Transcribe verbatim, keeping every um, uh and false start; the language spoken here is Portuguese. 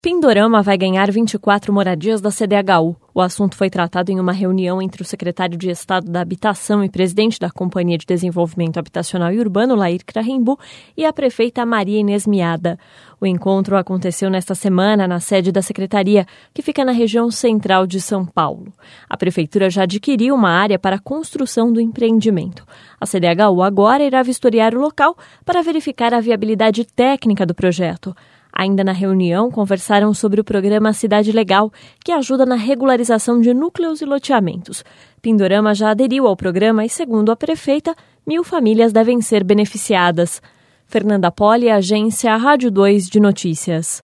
Pindorama vai ganhar vinte e quatro moradias da C D H U. O assunto foi tratado em uma reunião entre o secretário de Estado da Habitação e presidente da Companhia de Desenvolvimento Habitacional e Urbano, Lair Krahimbu, e a prefeita Maria Inês Miada. O encontro aconteceu nesta semana na sede da secretaria, que fica na região central de São Paulo. A prefeitura já adquiriu uma área para a construção do empreendimento. A C D H U agora irá vistoriar o local para verificar a viabilidade técnica do projeto. Ainda na reunião, conversaram sobre o programa Cidade Legal, que ajuda na regularização de núcleos e loteamentos. Pindorama já aderiu ao programa e, segundo a prefeita, mil famílias devem ser beneficiadas. Fernanda Poli, agência Rádio dois de Notícias.